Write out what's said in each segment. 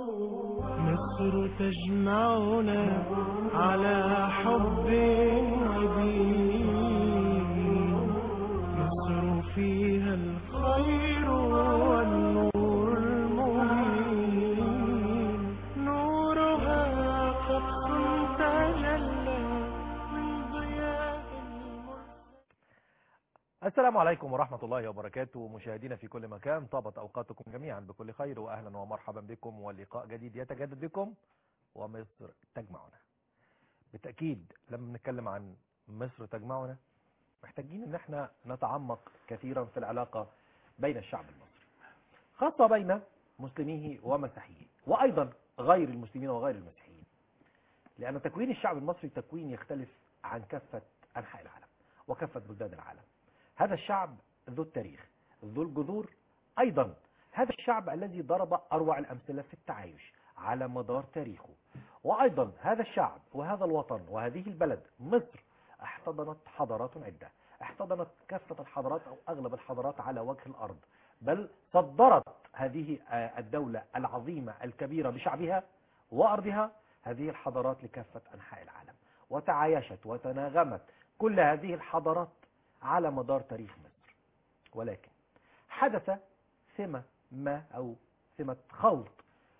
مصر تجمعنا على حب ودين، مصر فيها الخير والنور المبين، نورها قدس تجلى من ضياء المرسل. السلام عليكم ورحمة الله وبركاته، مشاهدينا في كل مكان، طابت أوقاتكم جميعا بكل خير، وأهلا ومرحبا بكم، ولقاء جديد يتجدد بكم ومصر تجمعنا. بالتأكيد لما نتكلم عن مصر تجمعنا محتاجين ان احنا نتعمق كثيرا في العلاقة بين الشعب المصري، خاصة بين مسلميه ومسيحيه، وأيضا غير المسلمين وغير المسيحيين، لأن تكوين الشعب المصري تكوين يختلف عن كافة أنحاء العالم وكافة بلدان العالم. هذا الشعب ذو التاريخ، ذو الجذور، أيضا هذا الشعب الذي ضرب أروع الأمثلة في التعايش على مدار تاريخه، وأيضا هذا الشعب وهذا الوطن وهذه البلد مصر احتضنت حضارات عدة، احتضنت كافة الحضارات أو أغلب الحضارات على وجه الأرض، بل صدرت هذه الدولة العظيمة الكبيرة بشعبها وأرضها هذه الحضارات لكافة أنحاء العالم، وتعايشت وتناغمت كل هذه الحضارات على مدار تاريخ مصر. ولكن حدث ثمة ما أو ثمة خلط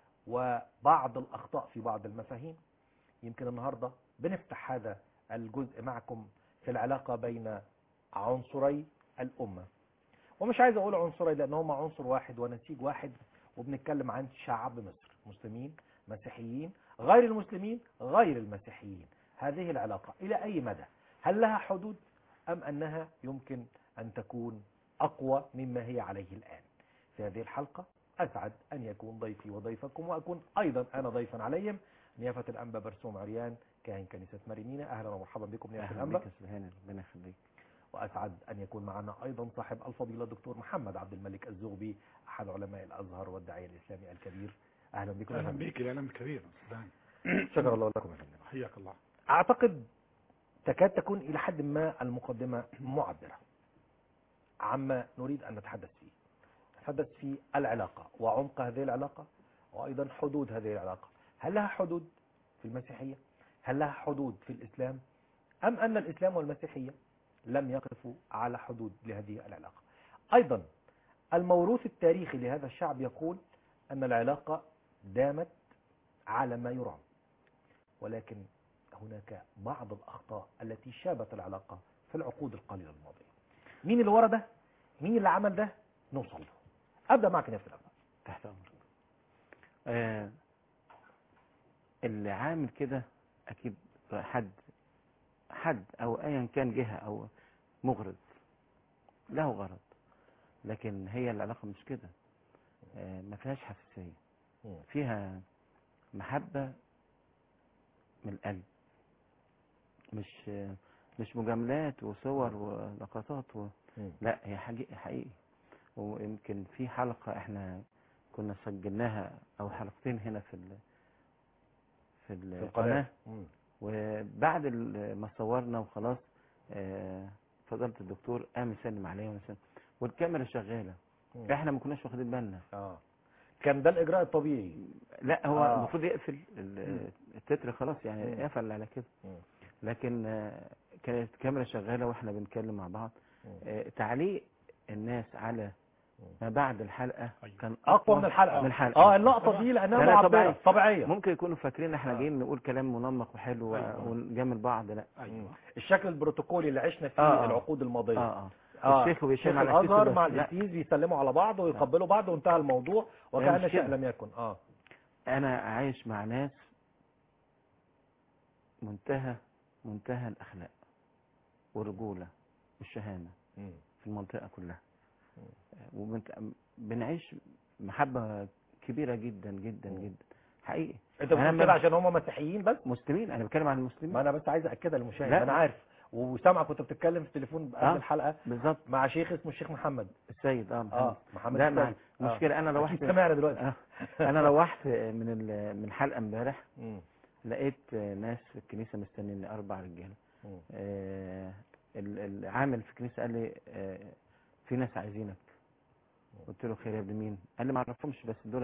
وبعض الأخطاء في بعض المفاهيم. يمكن النهاردة بنفتح هذا الجزء معكم في العلاقة بين عنصري الأمة، ومش عايز أقول عنصري لأن هما عنصر واحد ونسيج واحد، وبنتكلم عن شعب مصر، مسلمين، مسيحيين، غير المسلمين، غير المسيحيين. هذه العلاقة إلى أي مدى؟ هل لها حدود أم أنها يمكن أن تكون أقوى مما هي عليه الآن؟ في هذه الحلقة أسعد أن يكون ضيفي وضيفكم، وأكون أيضا أنا ضيفا عليهم نيافة الأنبا برسوم عريان كاهن كنيسة مارينينا. أهلا ومرحبا بكم نيافة الأنبا. أهلا بك سبحان ربنا يخليك. وأسعد أن يكون معنا أيضا صاحب الفضيلة الدكتور محمد عبد الملك الزغبي، أحد علماء الأزهر والداعية الإسلامي الكبير. أهلا بكم. أهلا بك الإعلام الكبير. شكر الله لكم يا فندم. حياك الله. أعتقد تكاد تكون إلى حد ما المقدمة معبرة عما نريد أن نتحدث فيه. نتحدث في العلاقة وعمق هذه العلاقة، وأيضا حدود هذه العلاقة. هل لها حدود في المسيحية؟ هل لها حدود في الإسلام؟ أم أن الإسلام والمسيحية لم يقفوا على حدود لهذه العلاقة؟ أيضا الموروث التاريخي لهذا الشعب يقول أن العلاقة دامت على ما يرام، ولكن هناك بعض الأخطاء التي شابت العلاقة في العقود القليلة الماضية. مين اللي ورا ده؟ مين اللي عمل ده؟ نوصل له. أبدأ معك نفس الأمر. تحت أمرك. اللي عامل كده أكيد حد أو أيا كان جهة أو مغرض له غرض، لكن هي العلاقة مش كده. ما فيهاش حساسية، فيها محبة من القلب، مش مجاملات وصور ولقطات لا، هي حقيقي. ويمكن في حلقة احنا كنا سجلناها او حلقتين هنا في القناة، وبعد ما صورنا وخلاص فضلت الدكتور قام يسلم عليا والكاميرا شغالة، احنا ما كناش واخدين بالنا. كان ده الإجراء الطبيعي. لا، هو المفروض يقفل التتر خلاص، يعني قفل على كده. لكن كانت الكاميرا شغالة واحنا بنتكلم مع بعض. تعليق الناس على ما بعد الحلقة كان أقوى من الحلقة. اللقطة دي لأنها معبرة طبيعية. ممكن يكونوا فاكرين احنا جايين نقول كلام منمق وحلو ونجامل بعض. لا، الشكل البروتوكولي اللي عشنا فيه العقود الماضية. الشيخ وهشام على الأزهر مع الإسيس بيسلموا على بعض ويقبلوا بعض وانتهى الموضوع وكأن شيء لم يكن. أنا عايش مع ناس منتهى الأخلاق والرجولة والشهامة في المنطقة كلها، وبنعيش محبة كبيرة جدا جدا جدا حقيقي. انت بتقول كده عشان هم مسيحيين بس؟ مسلمين، انا بتكلم عن المسلمين. ما انا بس عايز اكدها للمشاهد. انا عارف وسامعك كنت بتتكلم في التليفون قبل الحلقة بالظبط مع شيخ اسمه الشيخ محمد السيد. محمد ده السيد. المشكلة انا روحت سمعنا دلوقتي. انا روحت من حلقة امبارح، لقيت ناس في الكنيسة مستنيني 4 رجاله. العامل في الكنيسة قال لي في ناس عايزينك. قلت له خير يا ابن مين؟ قال لي ما اعرفهمش بس دول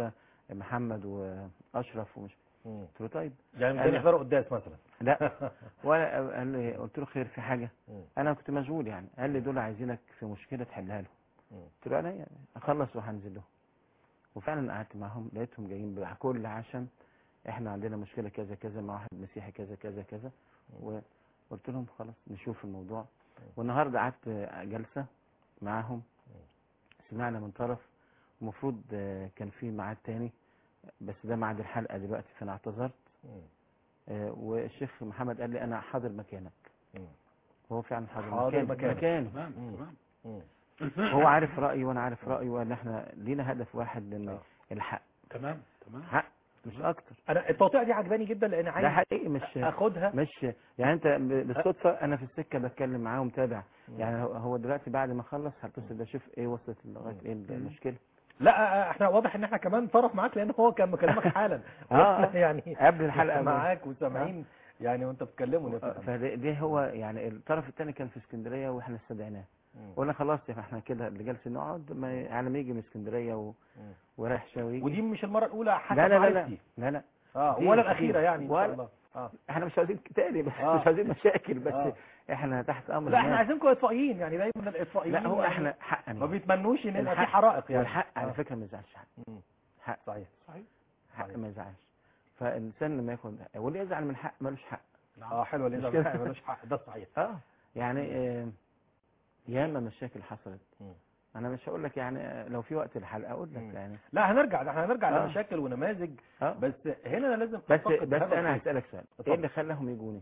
محمد واشرف ومش. قلت له طيب. يعني مش قال لي- هنحضروا قداس مثلا؟ لا ولا قال لي، قلت له خير في حاجه؟ مم. انا كنت مشغول يعني. قال لي دول عايزينك في مشكله تحلها لهم. مم. قلت له انا يعني اخلص وهنزل لهم. وفعلا قعدت معاهم، لقيتهم جايين بكل عشم، احنا عندنا مشكله كذا كذا مع واحد مسيحي كذا كذا كذا. وقلت لهم خلاص نشوف الموضوع. والنهارده قعدت جلسه معاهم، سمعنا من طرف. المفروض كان في ميعاد تاني، بس ده ميعاد الحلقه دلوقتي، فانا اعتذرت. والشيخ محمد قال لي انا حاضر مكانك. هو فعلا حاضر مكانك. مكاني. تمام تمام هو عارف رايي وانا عارف رايي، وان احنا لينا هدف واحد، لان الحق تمام تمام. حق مش اكتر. انا التوطيع دي عجباني جدا، لان ده عايز حقيقي، مش اخدها. يعني انت بالصدفه انا في السكه بتكلم معاه ومتابع. يعني هو دلوقتي بعد ما خلص هتصل بشوف ايه وصلت لغايه ايه المشكله. لا احنا واضح ان احنا كمان طرف معاك، لان هو كان مكلمك حالا. يعني قبل الحلقه معاك وسامعين يعني وانت بتكلمه. فده هو يعني الطرف الثاني كان في اسكندريه واحنا استدعيناه. قلنا خلاص يا احنا كده اللي جالس نقعد على ما يجي من اسكندريه ورايح شوي. ودي مش المره الاولى حسب لا لا لا معرفتي. لا لا ولا الاخيره يعني ان شاء ولا الله. احنا مش عايزين تاني، بس مش عايزين مشاكل، بس احنا تحت امر. لا احنا عايزينكم اطفائيين، يعني دايما الاطفائيين. لا هو يعني احنا حقا ما بيتمنوش ان يبقى في حرائق يعني. والحق على فكره ما يزعلش حد. حق صحيح حق ما يزعلش. فالانسان لما ياخد واللي يزعل من الحق ملوش حق. حلوه اللي ده ملوش حق، ده صحيح. يعني ياما مشاكل حصلت. انا مش هقول لك يعني لو في وقت الحلقه اقول لك يعني. لا احنا هنرجع لمشاكل ونماذج. بس هنا انا لازم بس انا هسالك سؤال. ايه اللي خلاهم يجوني؟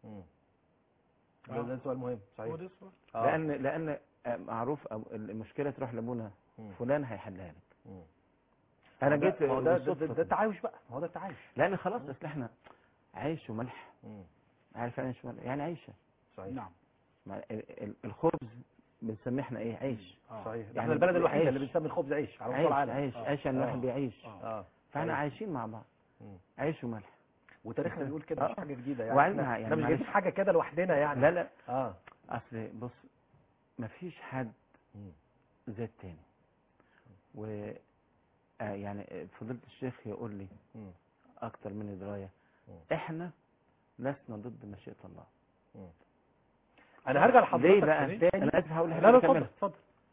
ده سؤال مهم صحيح. لان معروف المشكله تروح لابونا فلان هيحلها لك. انا جيت ده التعايش بقى. ما هو ده التعايش، لان خلاص اصل احنا عيش وملح. عارف يعني ايش وملح؟ يعني عيشه. صحيح. نعم. الخبز بنسميه احنا ايه؟ عيش. صحيح. احنا البلد الوحيده اللي بنسمي الخبز عيش على مستوى العالم. عيش يعني الواحد بيعيش. فاحنا صحيح. عايشين مع بعض. عيش وملح. وتاريخنا بيقول كده، مش حاجه جديده يعني. احنا مش جايبين حاجه كده لوحدنا يعني. لا لا اصل بص، مفيش حد زي التاني. و يعني فضيلة الشيخ يقول لي اكتر مني درايه، احنا لسنا ضد مشيئة الله. انا هرجع لحضرتك ليه بقى تاني. انا اسف هقول لا اتفضل.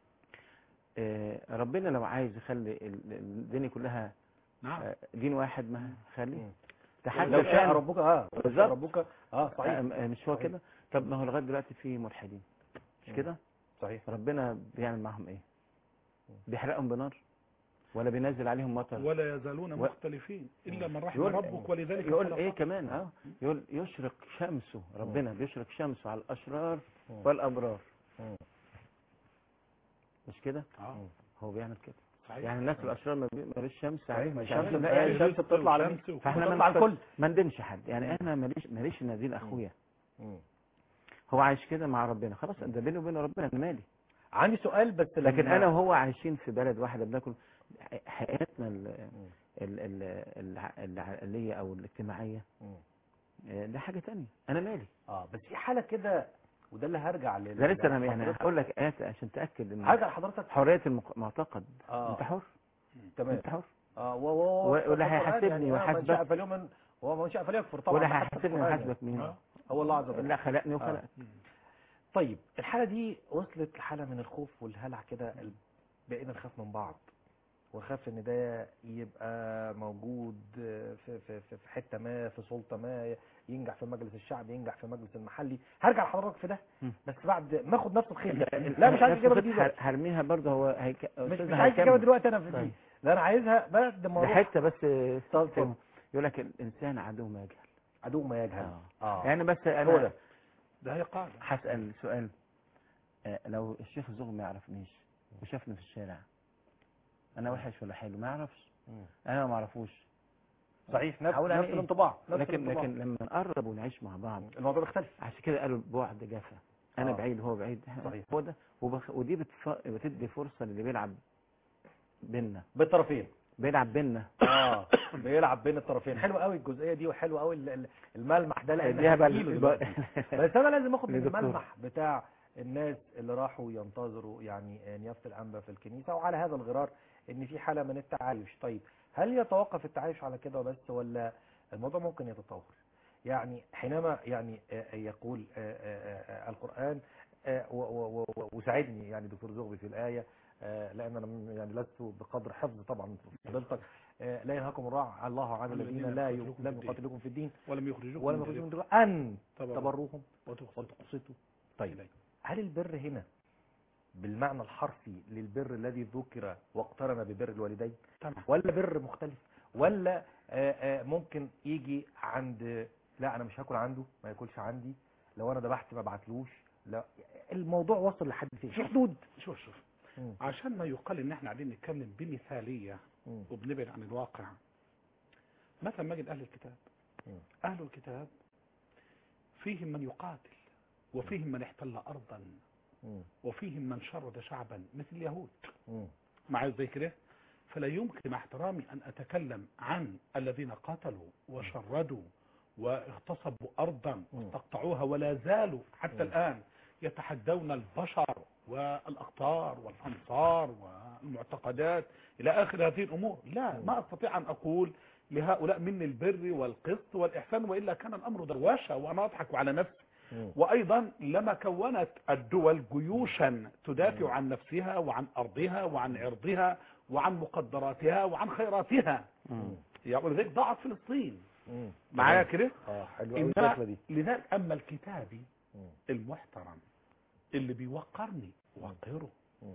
ربنا لو عايز يخلي الدنيا كلها دين واحد، ما خليه. لو شاء ربك بالظبط. ربك صحيح. مش هو كده؟ طب ما هو لغايه دلوقتي في ملحدين، مش كده؟ صحيح. ربنا بيعمل معهم ايه؟ بيحرقهم بنار ولا بينزل عليهم مطر؟ ولا يزالون مختلفين الا من رحم ربك، ولذلك يقول ايه كمان؟ يقول يشرق شمسه، ربنا بيشرق شمسه على الاشرار والابرار. مش كده؟ هو بيعمل كده. صحيح. يعني الناس الاشرار ما فيش شمس عليهم. الشمس بتطلع على مين؟ فاحنا بتطلع على الكل. ما ندمش حد. يعني انا ماليش نادين اخويا. هو عايش كده مع ربنا، خلاص ده بيني وبين ربنا، انا مالي. عندي سؤال بس. لكن انا وهو عايشين في بلد واحده، بناكل حياتنا العائليه او الاجتماعيه. ده حاجه تانية، انا مالي. بس في حاله كده، وده اللي هرجع ده لسه انا يعني هقول لك ايات عشان تاكد ان هرجع لحضرتك. حريه المعتقد. انت حر. تمام. انت حر. واللي هيحاسبني ويحاسبك. هو من شاء فليكفر طبعا. واللي هيحاسبني ويحاسبك مين؟ هو الله عز وجل. لا خلقني وخلقك. طيب الحاله دي وصلت لحاله من الخوف والهلع كده، بقينا نخاف من بعض، ونخاف ان ده يبقى موجود في حته ما، في سلطه ما، ينجح في مجلس الشعب، ينجح في مجلس المحلي. هرجع لحضرتك في ده بس بعد ما اخد نفس الخير. لا مش عايز اجابه دي دلوقتي. هرميها برضه. هو مش عايز اجابه دلوقتي انا في دي. لا انا عايزها بعد ما ده حته بس. طب يقول لك الانسان عدو ما يجهل. عدو ما يجهل. يعني بس انا ده هي قاعده. هسال سؤال. لو الشيخ الزغ ما يعرفنيش وشافني في الشارع، انا وحش ولا حلو؟ ما يعرفش. انا ما اعرفوش. صحيح. نفس الانطباع. لكن لما نقرب ونعيش مع بعض الموضوع بيختلف. عشان كده قالوا البعد جافه. انا بعيد وهو بعيد. صحيح. هو ده. ودي بتدي فرصه للي بيلعب بيننا، بالطرفين. بيلعب بيننا. بيلعب بين الطرفين. حلو قوي الجزئيه دي، وحلو قوي الملمح ده، لان بس انا لازم اخد من الملمح بتاع الناس اللي راحوا ينتظروا يعني نيافه الانبا في الكنيسه، وعلى هذا الغرار ان في حاله من التعايش. طيب هل يتوقف التعايش على كده وبس، ولا الموضوع ممكن يتطور؟ يعني حينما يعني يقول القرآن وساعدني يعني دكتور زغبي في الآية، لأن أنا يعني لست بقدر حفظ طبعا فضيلتك، لا ينهاكم الله عن الذين لم يقاتلوكم في الدين ولم يخرجوكم من ديركم أن تبروهم وتقسطوا. طيب هل البر هنا بالمعنى الحرفي للبر الذي ذكر واقترن ببر الوالدين، ولا بر مختلف، ولا ممكن يجي عند لا انا مش هاكل عنده ما ياكلش عندي، لو انا ذبحت ما ابعتلوش، لا الموضوع وصل لحد فين؟ في حدود. شوف عشان ما يقال ان احنا قاعدين نتكلم بمثاليه وبنبعد عن الواقع. مثلا مجد اهل الكتاب، اهل الكتاب فيهم من يقاتل، وفيهم من احتل ارضا، وفيهم من شرد شعبا مثل اليهود معايا زي كده. فلا يمكن مع احترامي ان اتكلم عن الذين قاتلوا وشردوا واغتصبوا ارضا واستقطعوها ولا زالوا حتى الان يتحدون البشر والاقطار والامصار والمعتقدات الى اخر هذه الامور. لا، ما استطيع ان اقول لهؤلاء من البر والقسط والاحسان، والا كان الامر دروشه وانا اضحك على نفسي. وايضا لما كونت الدول جيوشا تدافع عن نفسها وعن ارضها وعن عرضها وعن مقدراتها وعن خيراتها. ولذلك ضاعت فلسطين معايا كده. حلوه قوي الفكره دي. لذلك اما الكتابي المحترم اللي بيوقرني وقره،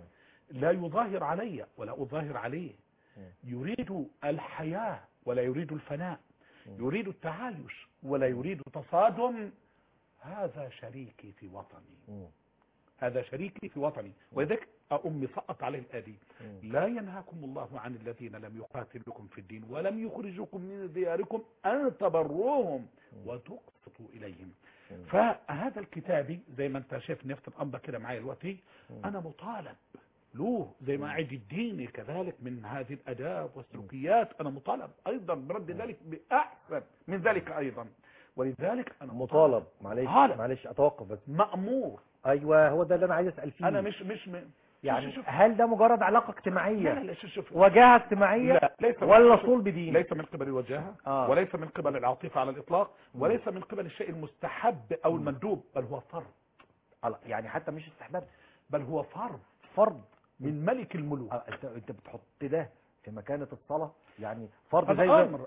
لا يظاهر علي ولا اظاهر عليه، يريد الحياه ولا يريد الفناء، يريد التعايش ولا يريد تصادم، هذا شريكي في وطني، هذا شريكي في وطني. ولذلك أمي سقط عليه الآدي: لا ينهاكم الله عن الذين لم يقاتلوكم في الدين ولم يخرجوكم من دياركم أن تبروهم وتقسطوا إليهم. فهذا الكتابي زي ما انت شايف نفس الأنبا كده معايا دلوقتي، أنا مطالب له زي ما أعد الديني كذلك من هذه الأداب والسلوكيات، أنا مطالب أيضا برد ذلك بأحسن من ذلك أيضا. ولذلك أنا مطالب. معلش أتوقف بس. مأمور. أيوة، هو ده اللي أنا عايز أسأل فيه. أنا مش يعني هل ده مجرد علاقة اجتماعية؟ لا شوف. وجاهة اجتماعية؟ لا، ليس ولا صلب دين؟ ليس من قبل الوجاهة وليس من قبل العاطفة على الإطلاق، وليس من قبل الشيء المستحب أو المندوب، بل هو فرض. يعني حتى مش استحباب، بل هو فرض من ملك الملوك. انت بتحط ده في مكانة الصلاة، يعني فرض زي أمر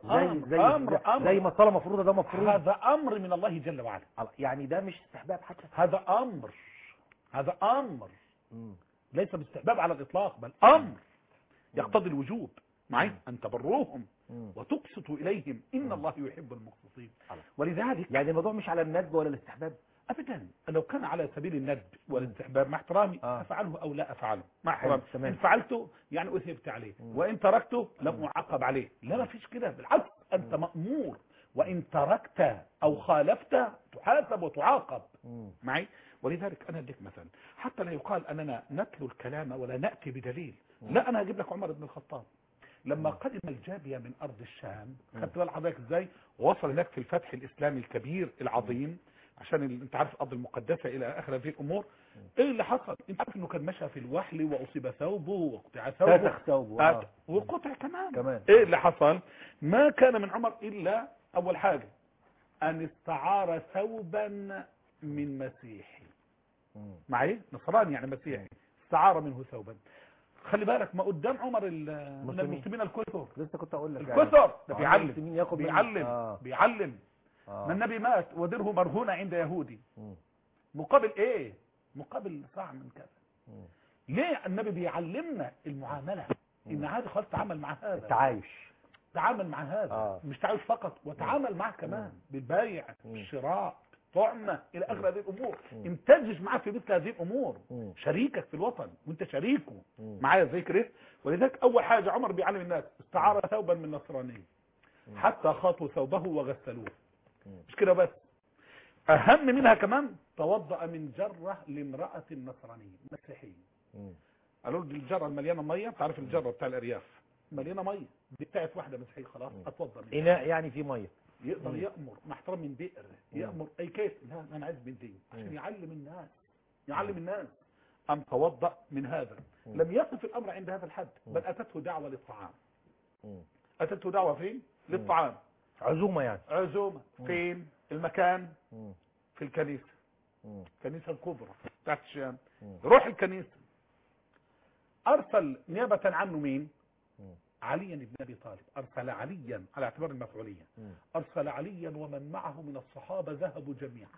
زي ما الصلاة مفروضة، ده مفروض. هذا أمر من الله جل وعلا. يعني ده مش استحباب حتى، هذا أمر ليس باستحباب على الإطلاق، بل أمر يقتضي الوجوب. معي أن تبروهم وتقسطوا إليهم إن الله يحب المقسطين. ولذلك يعني الموضوع مش على الندب ولا الاستحباب أبدا. لو كان على سبيل الندب والاستحباب مع احترامي أفعله أو لا أفعله مع احترامي. إن فعلته يعني أثبت عليه، وإن تركته لم أعاقب عليه. لا، ما فيش كده، بالعكس أنت مأمور، وإن تركت أو خالفت تحاسب وتعاقب. معي. ولذلك أنا أديك مثلا حتى لا يقال أننا نتلو الكلام ولا نأتي بدليل. لا، أنا أجيب لك عمر بن الخطاب لما قدم الجابية من أرض الشام، خدت بال حضرتك إزاي وصل هناك في الفتح الإسلامي الكبير العظيم، عشان انت عارف الأرض المقدسة إلى آخر هذه الأمور. إيه اللي حصل؟ انت عارف إنه كان مشى في الوحل وأصيب ثوبه وقطع ثوبه وقطع كمان. إيه اللي حصل؟ ما كان من عمر إلا أول حاجة أن استعار ثوبا من مسيحي. معي نصراني يعني مسيحي، استعار منه ثوبا. خلي بالك ما قدام عمر المسلمين الكثر، لسه كنت اقول لك الكثر ده بيعلم ما النبي مات ودره مرهونة عند يهودي، مقابل ايه؟ مقابل صاع من كذا. ليه النبي بيعلمنا المعاملة؟ ان هذا خلاص تعامل مع هذا، التعايش، تعامل مع هذا مش تعايش فقط، وتعامل معه كمان بالبيع، الشراء، طعمة الى اخر هذه الامور. امتزج معاه في مثل هذه الامور. شريكك في الوطن وانت شريكه معايا زي كده. ولذلك اول حاجة عمر بيعلم الناس: استعار ثوبا من نصراني حتى خاطوا ثوبه وغسلوه. مش كده بس، اهم منها كمان توضأ من جرة لامرأة نصرانية مسيحية. قالوا له الجرة المليانة مية، تعرف الجرة بتاع الارياف مليانة مية، دي بتاعت واحدة مسيحية، خلاص اتوضأ منها. اناء يعني في مية، يقدر يأمر مع احترام من بئر، يأمر اي كيف. لا، انا عايز من دي عشان يعلم الناس ام توضأ من هذا. لم يقف الامر عند هذا الحد، بل اتته دعوة للطعام. اتته دعوه فين؟ للطعام، عزومة يعني. عزومه. فين المكان؟ في الكنيسه، الكنيسه الكبرى بتاعت الشام. روح الكنيسه. ارسل نيابه عنه مين؟ عليا بن ابي طالب. ارسل عليا على اعتبار المفعوليه، ارسل عليا ومن معه من الصحابه ذهبوا جميعا.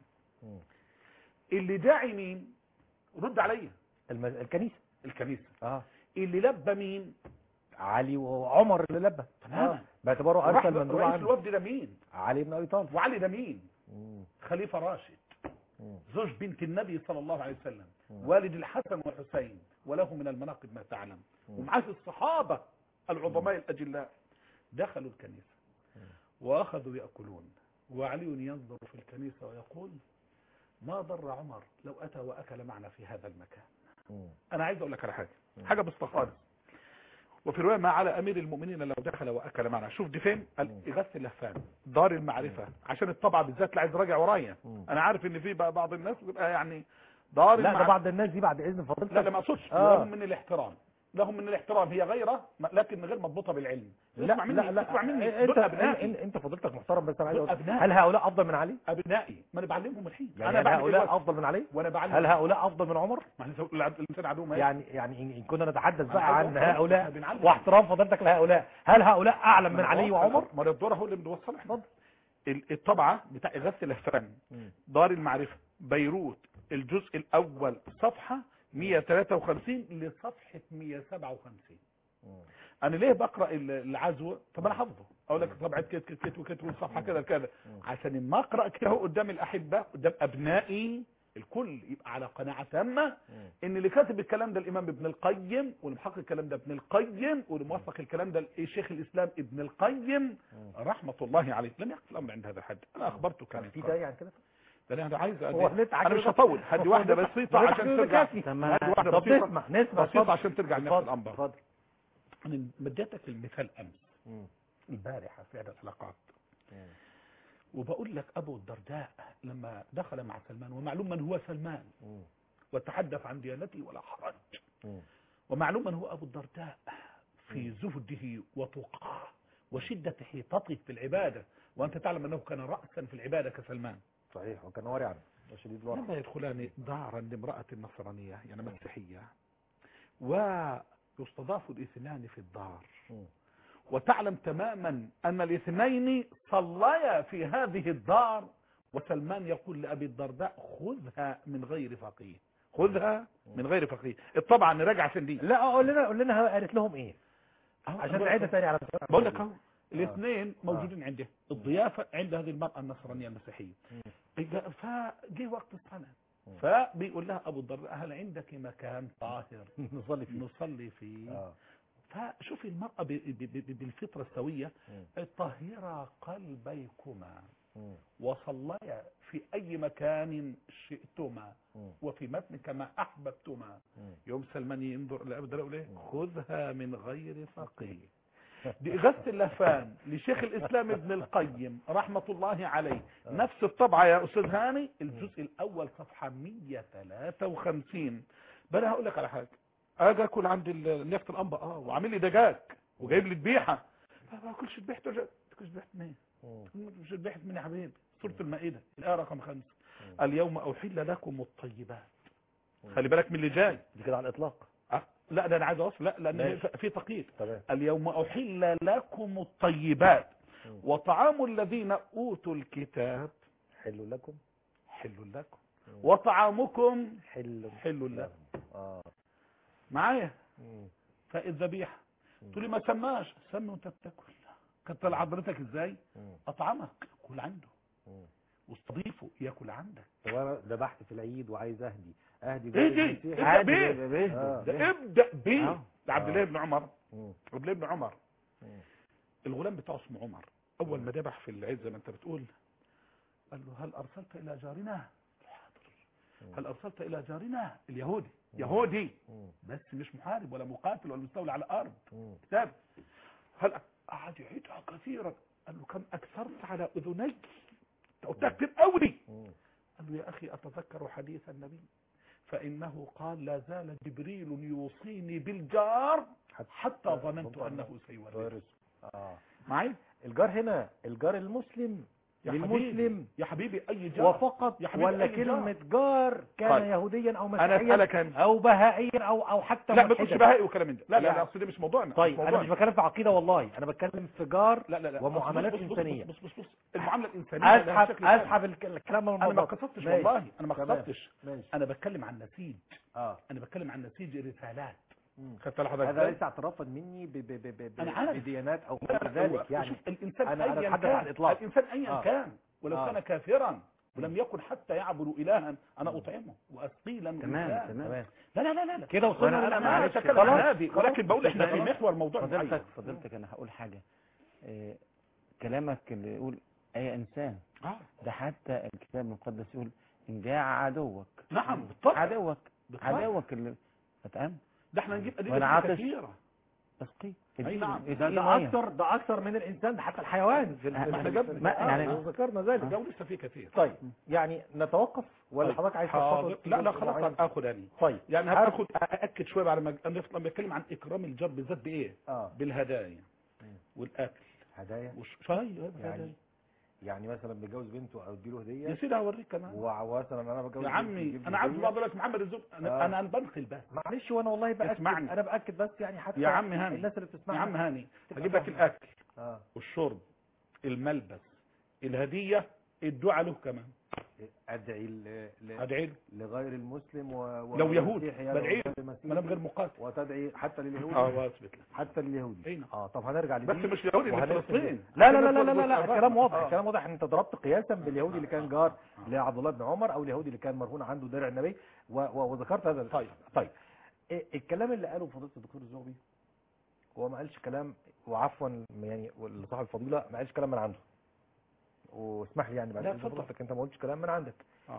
اللي داعي مين؟ رد عليا. الكنيسة. الكنيسه. اللي لبى مين؟ علي وعمر اللي لبى. تمام. باعتباره ارسل مندوب رئيس عنه. الوفد ده مين؟ علي بن ابي طالب. وعلي ده مين؟ خليفه راشد، زوج بنت النبي صلى الله عليه وسلم، والد الحسن والحسين، وله من المناقب ما تعلم، ومعاه الصحابه العظماء الاجلاء. دخلوا الكنيسه واخذوا ياكلون، وعلي ينظر في الكنيسه ويقول: ما ضر عمر لو اتى واكل معنا في هذا المكان. انا عايز اقول لك على حاجه بسيطه خالص. وفي روايه: ما على امير المؤمنين لو دخل واكل معنا. شوف دي فين؟ اغاثه اللهفان، دار المعرفه، عشان الطبعه بالذات اللي عايز راجع ورايا. انا عارف ان في بعض الناس بيبقى يعني دار لا، ده بعض الناس دي بعد اذن فضيلتك. لا ما اقصدش. لهم من الاحترام، لهم من الاحترام. هي غيره لكن غير مضبوطه بالعلم. اسمع مني، اسمع مني. دول ابنائي. انت فضيلتك محترم، بس انا عايز اقول: أبنائي. هل هؤلاء افضل من علي؟ ابنائي، ما انا بعلمهم الحين. يعني انا هؤلاء افضل من علي؟ وانا بعلم. هل هؤلاء افضل من عمر؟ ما الانسان عدو ما يعني ان كنا نتحدث بقى عن هؤلاء واحترام فضيلتك لهؤلاء، هل هؤلاء اعلم من علي وعمر؟ ما الدور هو اللي بنوصل احنا. الطبعه بتاع اغاثه اللهفان، دار المعرفه، بيروت، الجزء الاول صفحه 153 لصفحه 157. انا ليه بقرا العزو؟ طب انا حافظه. اقول لك طبعا كت وكت والصفحه كده كده، عشان ما اقرا كده قدام الاحبه، قدام ابنائي الكل يبقى على قناعه تامه ان اللي كاتب الكلام ده الامام ابن القيم، واللي محقق الكلام ده ابن القيم، واللي موثق الكلام ده شيخ الاسلام ابن القيم رحمه الله عليه. لم يقف الامر عند هذا الحد. انا اخبرته كان في ده يعني كده. انا عايز انا مش هطول. هدي واحده بسيطه عشان ترجع. هدي واحده نسمع بسيطه عشان ترجع لنفس الامر. اتفضل. انا مديتك المثال امس، البارحه في هذه الحلقات، وبقول لك ابو الدرداء لما دخل مع سلمان، ومعلوم من هو سلمان، وتحدث عن ديانته ولا حرج، ومعلوم من هو ابو الدرداء في زهده وتقاه وشده حيطته في العباده، وانت تعلم انه كان راسا في العباده كسلمان. صحيح، وكان ورعا وشديد الورع. لما يدخلان دارا لامراه نصرانيه يعني مسيحيه، ويستضاف الاثنان في الدار، وتعلم تماما ان الاثنين صليا في هذه الدار، وسلمان يقول لأبي الدرداء: خذها من غير فقيه، خذها من غير فقيه. طبعا نراجع عشان دي. لا، قول لنا قالت لهم ايه عشان نعيدها تاني على السؤال. بقول لك اهو الاثنين موجودين عنده، الضيافه عند هذه المراه النصرانيه المسيحيه. فجي وقت الصلاه، فبيقول لها ابو الدرداء: هل عندك مكان طاهر نصلي فيه؟ فشوف المرأة بالفطرة السوية: طهر قلبيكما وصليا في أي مكان شئتما وفي متن كما أحببتما. يوم سلمان ينظر لأبو يقول إيه؟ خذها من غير فقيه. دي إغاثة اللهفان لشيخ الإسلام ابن القيم رحمة الله عليه، نفس الطبعة يا أستاذ هاني، الجزء الأول صفحة 153. بل هقول لك على حاجة: اجي اكل عند نيافه الانبا وعامل لي دجاج وجايب لي ذبيحه، ما باكلش ذبيحه دجاج. تاكلش ذبيحه مين؟ مش ذبيحه مين يا حبيبي؟ سوره المائده الايه رقم 5: اليوم احل لكم الطيبات. خلي بالك من اللي جاي دي كده على الاطلاق. لا ده انا عايز اوصل، لا لان في تقييد. اليوم احل لكم الطيبات وطعام الذين اوتوا الكتاب حل لكم وطعامكم حل لكم. معايا؟ فالذبيحه تقول لي ما سماش، سمي وانت بتاكل. كنت حضرتك ازاي؟ اطعمك، كل عنده واستضيفه ياكل عندك. طب انا ذبحت في العيد وعايز اهدي ابدا بيه. عبد الله بن عمر، عبد الله بن عمر الغلام بتاعه اسمه عمر، اول ما ذبح في العيد زي ما انت بتقول، قال له: هل ارسلت الى جارنا؟ هل ارسلت الى جارنا اليهودي؟ يهودي بس مش محارب ولا مقاتل ولا مستولى على الارض. كتاب. هل قعد يعيدها كثيرا، قال له: كم اكثرت على اذني، قلت كتير قوي. قال له: يا اخي اتذكر حديث النبي، فانه قال: لا زال جبريل يوصيني بالجار حتى ظننت انه سيورث. معي الجار هنا الجار المسلم يا للمسلم يا حبيبي اي جار وفقط، يا حبيبي ولا أي كلمة جار كان طيب. يهوديا او انا مسيحيا اسالك او بهائيا او حتى لا ما تقولش ملحدا؟ بهائي وكلام من ده، لا لا يعني- لا اصل ده مش موضوعنا. طيب مش انا مش بتكلم في عقيدة والله، انا بتكلم في جار لا ومعاملات بص إنسانية. بص المعامله الانسانيه لها اسحب شكل ثاني. اسحب الكلام انا ما الموضوع. قصدتش ماشي. والله، انا ما تمام. قصدتش. ماشي. انا بتكلم عن نسيج، اه انا بتكلم عن نسيج رسالات. مم. خدت حضرتك هذا ازاي؟ ليس اعترافا مني أنا عارف. بديانات او لا، غير ذلك يعني. شوف الانسان أنا ايا أتحدث عن كان، الإطلاق. الانسان ايا كان ولو آه. كان كافرا ولم يكن حتى يعبد الها انا اطعمه واسقي له تمام. لا كده وصلنا انا للمعنى. ما اتكلم عن هذه، ولكن بقول احنا في محور موضوع معين. فضلتك انا هقول حاجة. كلامك اللي يقول اي انسان، ده حتى الكتاب المقدس يقول ان جاء عدوك. نعم بالطبع. عدوك اللي فتقام ده احنا نجيب وأنا ادله عاطش. كثيره. اسقي. أي نعم. ده اكثر من الانسان، ده حتى الحيوان ما احنا يعني ذكرنا ذلك. ده لسه في كثير. طيب يعني نتوقف ولا طيب. حضرتك عايز حاضر. تفصل؟ لا خلاص اخذ يعني. طيب يعني هاخد ااكد شويه على ما لما بتكلم عن اكرام الجار بالذات بايه؟ بالهدايا والاكل. هدايا شاي يعني مثلا بجوز بنته او اديله هديه يا سيدي هوريك كمان. ومثلا انا بجوز يا عمي انا عارف الله لك محمد الزوج، انا بنقل بس. معلش وانا والله باكد. اسمعني. انا باكد بس يعني حتى يا عم هاني، الناس اللي بتسمعني. يا عم هاني هجيب لك الاكل والشرب الملبس الهديه الدعاء له كمان. ادعي ادعي لغير المسلم لو يهودي بدعي ما انا غير مقاتل، وتدعي حتى لليهودي. واثبت لك حتى لليهودي. اين؟ طب هنرجع بس مش يهودي من فلسطين. لا الكلام واضح. الكلام واضح ان انت ضربت قياسا باليهودي اللي كان جار لعبد الله بن عمر او اليهودي اللي كان مرهون عنده درع النبي وذكرت هذا. طيب الكلام اللي قاله فضيله الدكتور الزغبي هو ما قالش كلام، وعفوا يعني صاحب الفضيله ما قالش كلام من عنده، واسمح لي يعني بعد حضرتك انت ما قلتش كلام من عندك.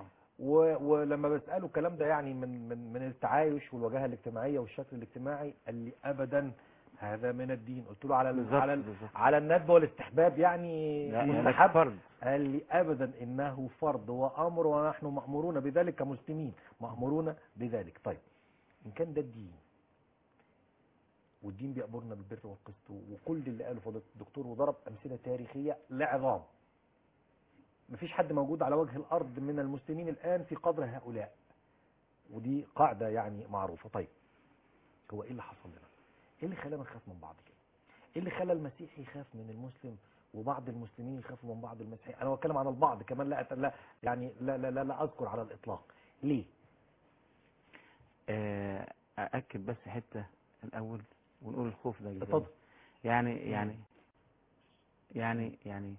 ولما بساله الكلام ده يعني من التعايش والوجاهه الاجتماعيه والشكل الاجتماعي، قال لي ابدا هذا من الدين. قلت له على الندب والاستحباب يعني مستحب؟ قال لي ابدا انه فرض وامر ونحن مامورون بذلك كمسلمين، مامورون بذلك. طيب ان كان ده الدين والدين بيأمرنا بالبر والقسط وكل اللي قاله فضيله الدكتور وضرب امثله تاريخيه لعظام، مفيش حد موجود على وجه الارض من المسلمين الان في قدر هؤلاء، ودي قاعده يعني معروفه. طيب هو ايه اللي حصل لنا؟ ايه اللي خلانا نخاف من بعض كده؟ ايه اللي خلى المسيحي يخاف من المسلم وبعض المسلمين يخافوا من بعض المسيحيين؟ انا بتكلم عن البعض كمان، لا يعني لا اذكر على الاطلاق. ليه؟ ااكد بس حته الاول ونقول الخوف ده اتفضل. يعني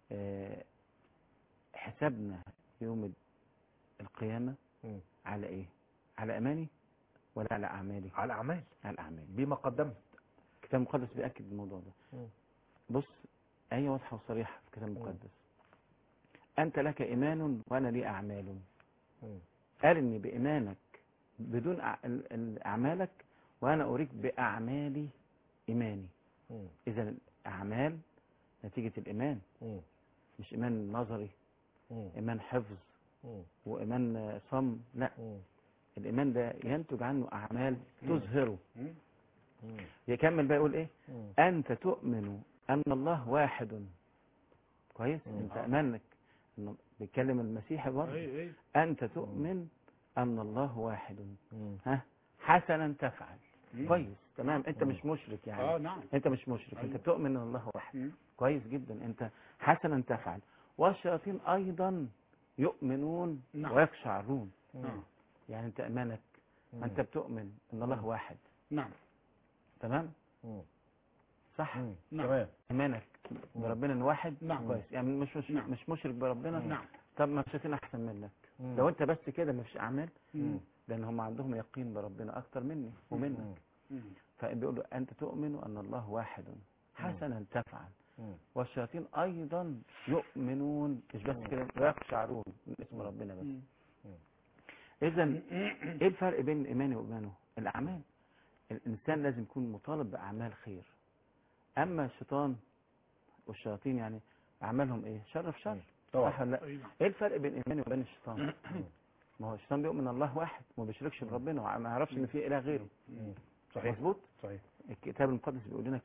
حسابنا يوم القيامه على ايه؟ على اماني ولا على اعمالي؟ على اعمال. على اعمالي بما قدمت. الكتاب المقدس بيأكد الموضوع ده. بص آية واضحة وصريحة في الكتاب المقدس. أنت لك إيمان وأنا لي أعمال. قال إني بإيمانك بدون أعمالك وأنا أريك بأعمالي إيماني. إذا الأعمال نتيجة الإيمان، مش إيمان نظري، إيمان حفظ وإيمان صم، لا. الإيمان ده ينتج عنه أعمال تظهره. يكمل بقى يقول إيه؟ أنت تؤمن أن الله واحد. كويس؟ أنت أمانك بيتكلم المسيح برضه. أنت تؤمن أن الله واحد. حسنا تفعل. كويس، تمام. أنت مش مشرك يعني. نعم. أنت مش مشرك. أنت تؤمن أن الله واحد. كويس جدا. أنت حسنا تفعل. والشياطين أيضا يؤمنون ويخشعرون. يعني أنت أمانك أنت بتؤمن أن الله واحد. نعم. تمام. صح. تمام. إيمانك بربنا إن واحد. نعم. كويس. يعني مش مشرك بربنا. نعم. طب ما الشياطين أحسن منك. لو أنت بس كده ما فيش أعمال، لأن هم عندهم يقين بربنا أكتر مني ومنك. فبيقولوا أنت تؤمن أن الله واحد حسنا تفعل. والشياطين أيضا يؤمنون، مش بس كده، ويخشعرون من اسم ربنا بس. إذا إيه الفرق بين الإيمان وإيمانه؟ الأعمال. الإنسان لازم يكون مطالب بأعمال خير. أما الشيطان والشياطين يعني أعمالهم إيه؟ شر في شر. صح ولا لا؟ إيه الفرق بين الإيمان وبين الشيطان؟ ما هو الشيطان بيؤمن الله واحد وما بيشركش بربنا وما يعرفش إن في إله غيره. صحيح. مظبوط؟ صحيح. الكتاب المقدس بيقول لنا كده.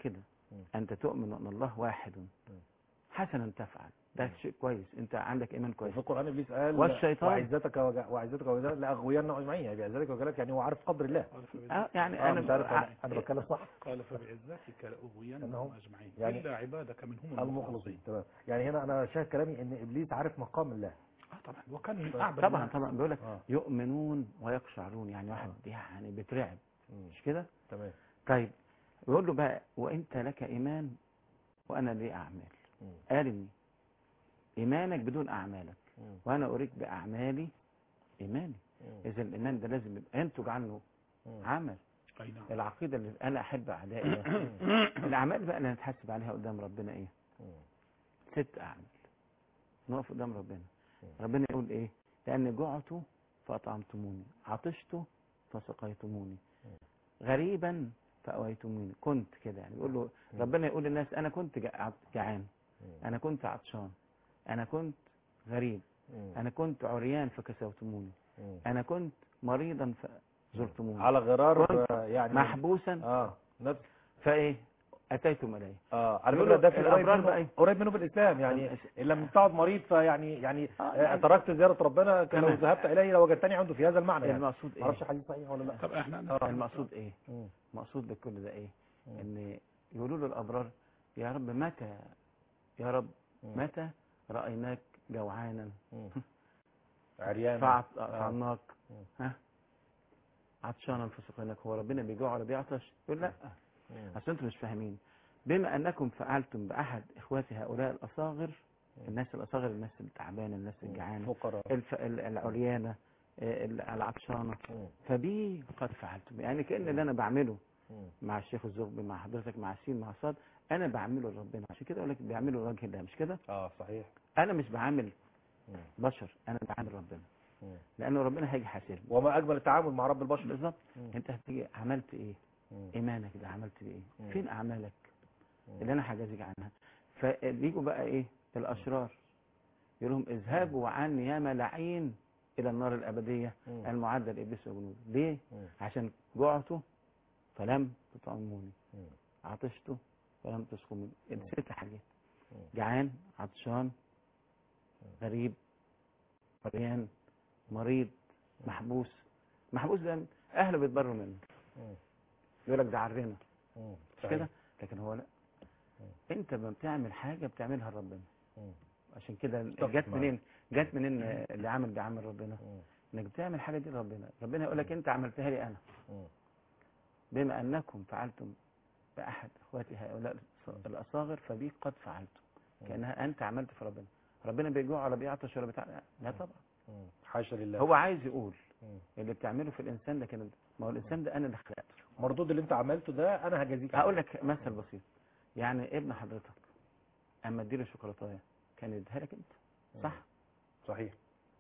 أنت تؤمن أن الله واحد حسنا تفعل، ده شيء كويس، أنت عندك إيمان كويس. في القرآن إبليس قال والشيطان وعزتك وجلالك لأغوينهم أجمعين، يعني بعزتك وجلالك يعني هو عارف قدر الله. يعني أنا مش عارف أنا بتكلم صح. قال فبعزتك لأغوينهم أجمعين يعني إلا عبادك منهم المخلصين. تمام. يعني هنا أنا شاهد كلامي إن إبليس عارف مقام الله. طبعا، وكان من أعبد طبعا الناس. طبعا بيقول لك يؤمنون ويقشعرون، يعني واحد يعني بيترعب، مش كده؟ تمام. طيب يقول له بقى وانت لك ايمان وانا لي اعمال. قال ايمانك بدون اعمالك وانا اريك باعمالي ايماني. اذا الايمان ده لازم يبقى ينتج عنه عمل. العقيده اللي انا احب اعدائي ده الاعمال بقى اللي هنتحاسب عليها قدام ربنا ايه؟ 6 اعمال نقف قدام ربنا. ربنا يقول ايه؟ لان جعت فاطعمتموني، عطشت فسقيتموني، غريبا فأويتموني. كنت كده يعني يقول له ربنا، يقول للناس انا كنت جعان، انا كنت عطشان، انا كنت غريب، انا كنت عريان فكسوتموني، انا كنت مريضا فزرتموني، على غرار كنت يعني محبوسا نفس فايه اتيتم اليه. على فكره ده في قريب منه في الاسلام، يعني لما تقعد مريض فيعني تركت زياره ربنا لو ذهبت اليه لوجدتني عنده في هذا المعنى. يعني المقصود ايه؟ معرفش حديث صحيح ولا لا. طب احنا المقصود ايه؟ المقصود بكل ده ايه؟ ان يقولوا له الابرار يا رب متى، يا رب متى رايناك جوعانا عريانا فعناك عطشانا فسقيناك. هو ربنا بيجوع ولا بيعطش؟ يقول لا، اصل انتم مش فاهمين. بما انكم فعلتم باحد اخواتي هؤلاء الاصاغر، الناس الاصاغر، الناس التعبانه، الناس الجعانه، العريانه، العطشانه، فبي قد فعلتم. يعني كأن اللي انا بعمله مع الشيخ الزغبي، مع حضرتك، مع سين، مع صاد، انا بعمله لربنا. عشان كده اقول لك بيعمله لوجه الله، مش كده؟ صحيح. انا مش بعامل بشر، انا بعامل ربنا، لانه ربنا هيجي حاسبني. وما اجمل التعامل مع رب البشر. بالظبط. انت هتيجي عملت ايه؟ ايمانك ده عملت بيه ايه؟ فين اعمالك اللي انا هجازيك عنها؟ فبيجوا بقى ايه الاشرار يقول لهم اذهبوا عني يا ملاعين الى النار الابديه المعده لابليس وجنوده. ليه؟ عشان جعتوا فلم تطعموني، عطشتوا فلم تسقوني. ال6 حاجات: جعان، عطشان، غريب، عريان، مريض، محبوس. محبوس ده اهله بيتبروا منه، يقول لك ده عرنا، مش كده؟ لكن هو لا، انت لما بتعمل حاجه بتعملها لربنا. عشان كده جت منين اللي عامل بعمل ربنا؟ انك بتعمل حاجه دي لربنا. ربنا يقول لك انت عملتها لي انا. بما انكم فعلتم باحد اخواتي هؤلاء الاصاغر فبي قد فعلتم. كانها انت عملت في ربنا. ربنا بيجوع ولا بيعطش ولا لا طبعا، حاشا لله. هو عايز يقول اللي بتعمله في الانسان، لكن ما هو الانسان ده انا اللي خلقته. مردود اللي انت عملته ده انا هجازيك. هقول لك مثل بسيط. يعني ابن حضرتك اما اديله شوكولاتايه كان يديها لك انت، صح؟ صحيح.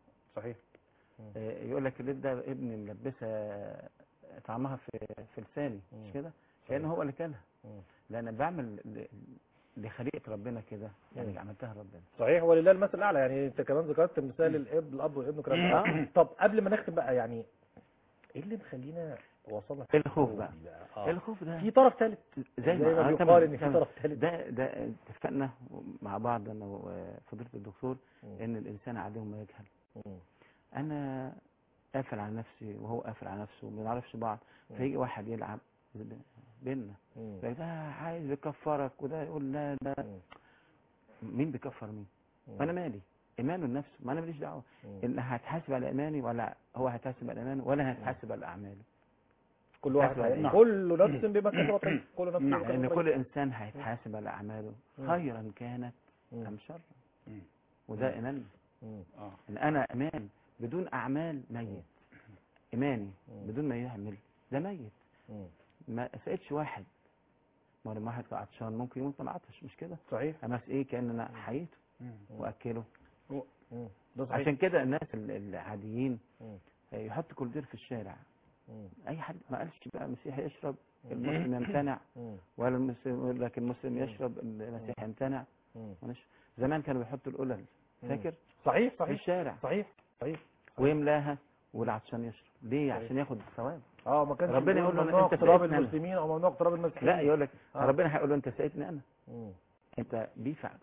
يقول لك اللي ده ابني ملبسه طعمها في لساني، مش كده؟ كأنه هو اللي كلها. لان بعمل لخليقه ربنا كده، يعني عملتها ربنا. صحيح، ولله المثل الاعلى. يعني انت كمان ذكرت مثال الاب والابن كلام. طب قبل ما نختم بقى، يعني ايه اللي مخلينا وصلنا الخوف بقى؟ الخوف ده في طرف ثالث، زي ما بيقال ان في طرف ثالث. ده اتفقنا مع بعض انا وفضيله الدكتور ان الانسان عدو ما يجهل. انا قافل على نفسي وهو قافل على نفسه وما نعرفش بعض، فيجي واحد يلعب بيننا، ده عايز يكفرك، وده يقول لا ده مين بيكفر مين؟ وانا مالي؟ ايمانه لنفسه، ما انا ماليش دعوه. ان هتحاسب على ايماني ولا هو هيتحاسب على ايمانه ولا هيتحاسب على اعماله. كل واحد كل نفس بما كسبت كل نفس بما ان كل انسان هيتحاسب على اعماله خيرا كانت ام شرا. وده ايمان. ان انا ايمان بدون اعمال ميت. ايماني بدون ما يعمل ده ميت. ما سقتش واحد، ما لما واحد عطشان ممكن يموت من العطش، مش كده؟ صحيح. امس ايه كان انا حييته واكله. ده صحيح. عشان كده الناس العاديين يحط كولدير في الشارع. اي حد ما قالش بقى المسيحي يشرب المسلم يمتنع، ولا المسلم لكن المسلم يشرب المسيحي يمتنع. زمان كانوا بيحطوا القلل، فاكر؟ صحيح في الشارع، صحيح ويملاها والعطشان يشرب. ليه؟ عشان ياخد ثواب. ما كانش ربنا يقول له ممنوع انت اقتراب سقيتني أنا. المسلمين او ممنوع اقتراب المسيحيين. لا، يقول لك ربنا هيقول له انت سقيتني انا. انت دي فعل.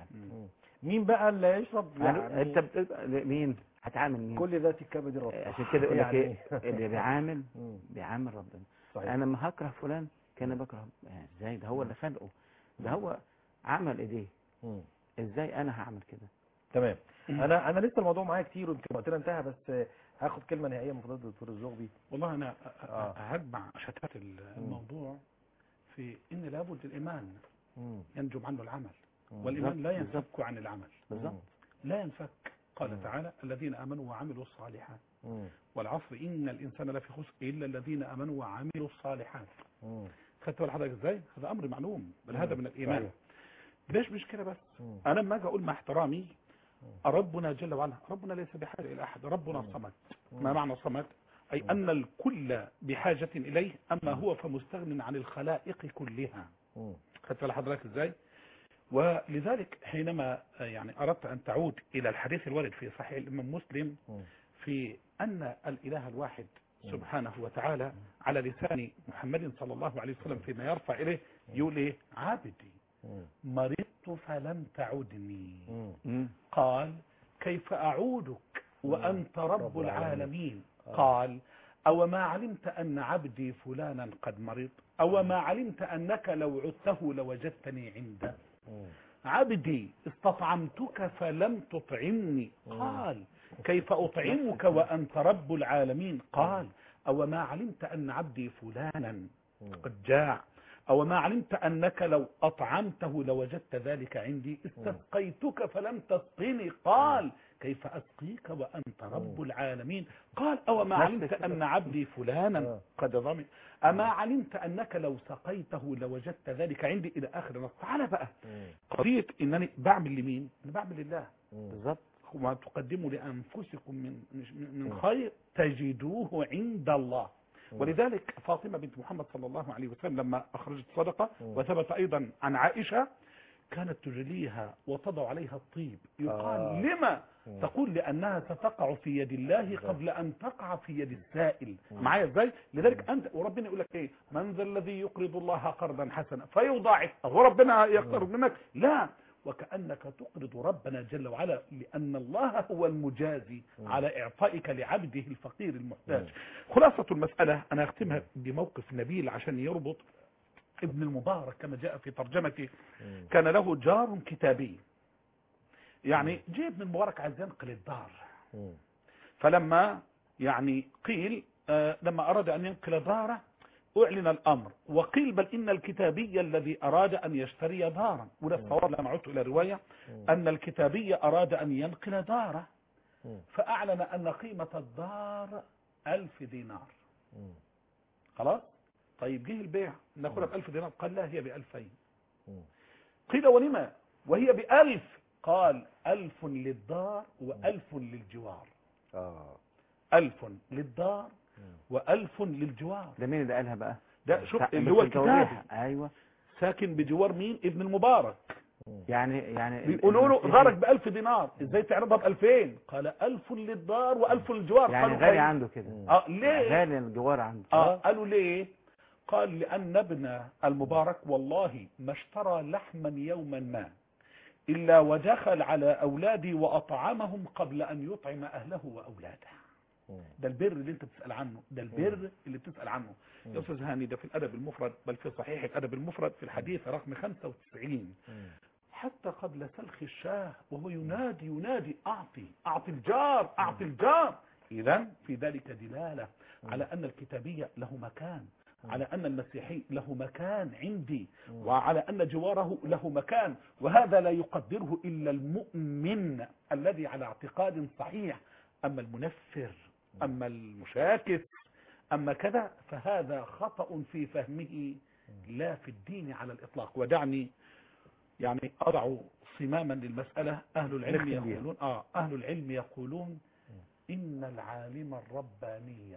مين بقى اللي هيشرب يعني انت مين هتعامل مين؟ كل ذات الكبد رب. عشان كده يقول لك يعني ايه اللي بيعامل ربنا. صحيح. انا لما هكره فلان كان بكره ازاي؟ ده هو اللي خلقه، ده هو عمل ايديه. ازاي انا هعمل كده؟ تمام. انا لسه الموضوع معايا كتير ويمكن وقتنا انتهى، بس هاخد كلمه نهائيه من فضيله الدكتور الزغبي. والله انا هجمع شتات الموضوع في ان لابد الايمان ينجم عنه العمل، والايمان لا ينفك عن العمل. بالظبط. لا ينفك. قال تعالى الذين امنوا وعملوا الصالحات والعصر ان الانسان لفي خسر الا الذين امنوا وعملوا الصالحات. خدت بالك حضرتك ازاي؟ هذا امر معلوم، بل هذا من الايمان. ليش مش كده بس؟ انا لما اجي اقول مع احترامي ربنا جل وعلا، ربنا ليس بحاجه الى احد، ربنا صمد. ما معنى صمد؟ اي ان الكل بحاجه اليه، اما هو فمستغن عن الخلائق كلها. خدت بالك حضرتك ازاي؟ ولذلك حينما يعني اردت ان تعود الى الحديث الوارد في صحيح الامام مسلم في ان الاله الواحد سبحانه وتعالى على لسان محمد صلى الله عليه وسلم فيما يرفع اليه يقول ايه؟ عبدي مرضت فلم تعدني. قال كيف اعودك وانت رب العالمين؟ قال او ما علمت ان عبدي فلانا قد مرض؟ او ما علمت انك لو عدته لوجدتني عنده؟ عبدي استطعمتك فلم تطعمني. قال كيف اطعمك وانت رب العالمين؟ قال او ما علمت ان عبدي فلانا قد جاع؟ او ما علمت انك لو اطعمته لوجدت ذلك عندي؟ استسقيتك فلم تسقني. قال كيف اسقيك وانت رب العالمين؟ قال او ما علمت ان عبدي فلانا قد ظمئ؟ اما علمت انك لو سقيته لوجدت ذلك عندي؟ الى اخر النص. تعالى بقى قضيه انني بعمل لمين؟ انا بعمل لله. بالظبط. وما تقدموا لانفسكم من خير تجدوه عند الله. ولذلك فاطمة بنت محمد صلى الله عليه وسلم لما أخرجت صدقة، وثبت أيضا عن عائشة، كانت تجليها وتضع عليها الطيب. يقال لما؟ تقول لأنها ستقع في يد الله قبل أن تقع في يد السائل. معايا ازاي؟ لذلك أنت وربنا يقول لك إيه؟ من ذا الذي يقرض الله قرضا حسنا فيضاعف؟ هو ربنا يقترض منك؟ لا، وكأنك تقرض ربنا جل وعلا، لأن الله هو المجازي على إعطائك لعبده الفقير المحتاج. خلاصة المسألة أنا أختمها بموقف نبيل عشان يربط. ابن المبارك كما جاء في ترجمته كان له جار كتابي، يعني جاء ابن المبارك عايز ينقل الدار، فلما يعني قيل لما أراد أن ينقل داره أعلن الأمر، وقيل بل إن الكتابي الذي أراد أن يشتري دارا، ولا الصواب لما عدت إلى الرواية أن الكتابي أراد أن ينقل داره، فأعلن أن قيمة الدار 1000 دينار. خلاص؟ طيب جه البيع ناخدها ب1000 دينار، قال لا هي ب2000. قيل ولما وهي ب1000؟ قال 1000 للدار و1000 للجوار. 1000 للدار و1000 للجوار. ده مين اللي قالها بقى؟ ده شوف اللي هو الكتابي. ايوه. ساكن بجوار مين؟ ابن المبارك. يعني بيقولوا له دارك ب1000 دينار، ازاي تعرضها ب2000؟ قال 1000 للدار و1000 للجوار. يعني غالي عنده كده. ليه؟ غالي الجوار عنده. قالوا ليه؟ قال لأن ابن المبارك والله ما اشترى لحما يوما ما إلا ودخل على أولادي وأطعمهم قبل أن يطعم أهله وأولاده. ده البر اللي انت بتسأل عنه، ده البر اللي بتسأل عنه يا أستاذ هاني. ده في الأدب المفرد، بل في صحيح الأدب المفرد في الحديث رقم 95، حتى قبل سلخ الشاه وهو ينادي أعطي الجار، أعطي الجار. إذن في ذلك دلالة على أن الكتابية له مكان، على أن المسيحي له مكان عندي، وعلى أن جواره له مكان، وهذا لا يقدره إلا المؤمن الذي على اعتقاد صحيح. أما المنفر، أما المشاكس، أما كذا، فهذا خطأ في فهمه لا في الدين على الإطلاق. ودعني يعني أضع صماما للمسألة. أهل العلم يقولون إن العالم الرباني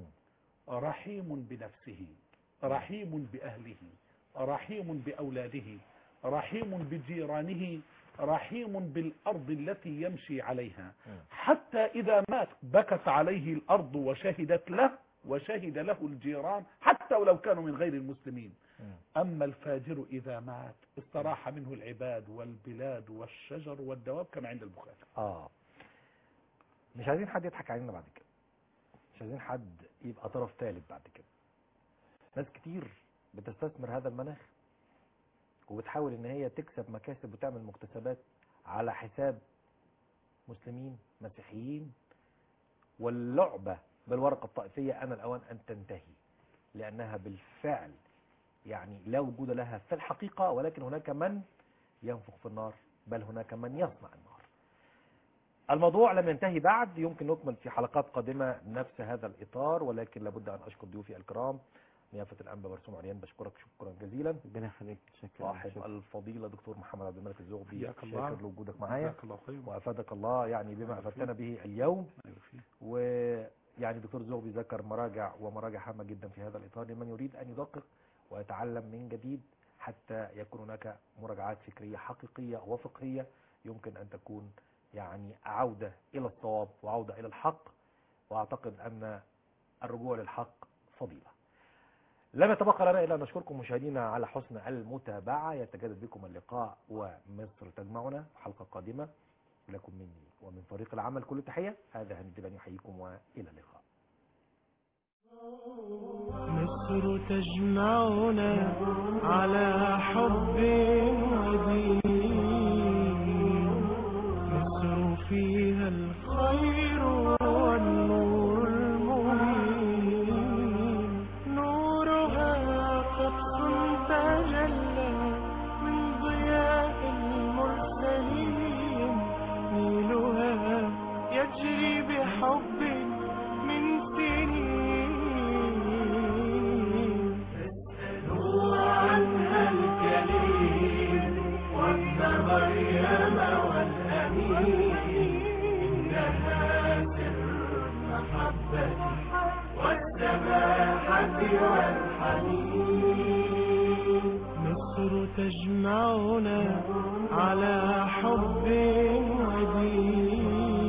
رحيم بنفسه، رحيم بأهله، رحيم بأولاده، رحيم بجيرانه، رحيم بالأرض التي يمشي عليها، حتى إذا مات بكت عليه الأرض وشهدت له وشهد له الجيران حتى ولو كانوا من غير المسلمين. أما الفاجر إذا مات استراح منه العباد والبلاد والشجر والدواب كما عند البخاري. مش عايزين حد يضحك علينا بعد كده، مش عايزين حد يبقى طرف ثالث بعد كده. ناس كتير بتستثمر هذا المناخ وبتحاول ان هي تكسب مكاسب وتعمل مكتسبات على حساب مسلمين مسيحيين، واللعبة بالورقة الطائفية أنا الأوان أن تنتهي، لأنها بالفعل يعني لا وجود لها في الحقيقة، ولكن هناك من ينفخ في النار، بل هناك من يصنع النار. الموضوع لم ينتهي بعد، يمكن نكمل في حلقات قادمة نفس هذا الإطار، ولكن لابد أن أشكر ضيوفي الكرام. نيافة الأنبا مرسوم عريان بشكرك شكرا جزيلا. ربنا يخليك. صاحب الفضيلة دكتور محمد عبد الملك الزغبي، شاكر لوجودك معايا وأفادك الله يعني بما أفدتنا به اليوم. ويعني دكتور الزغبي ذكر مراجع ومراجع هامة جدا في هذا الإطار لمن يريد أن يدقق ويتعلم من جديد، حتى يكون هناك مراجعات فكرية حقيقية وفقهية يمكن أن تكون يعني عودة إلى الصواب وعودة إلى الحق. وأعتقد أن الرجوع للحق فضيلة. لم يتبقى لنا إلا أن نشكركم مشاهدينا على حسن المتابعة. يتجدد بكم اللقاء ومصر تجمعنا حلقة قادمة. لكم مني ومن فريق العمل كل تحية. هذا هندي بن يحييكم وإلى اللقاء. مصر تجمعنا على حب ودين، مصر فيها الخير والنور المبين، نورها قدس تجلى من ضياء المرسلين، نيلها يجري بحب من سنين، اسألوا عنها الجليل وابن مريم والأمين، إنها سر المحبة والسماحة والحنين. مصر تجمعنا على حب ودين.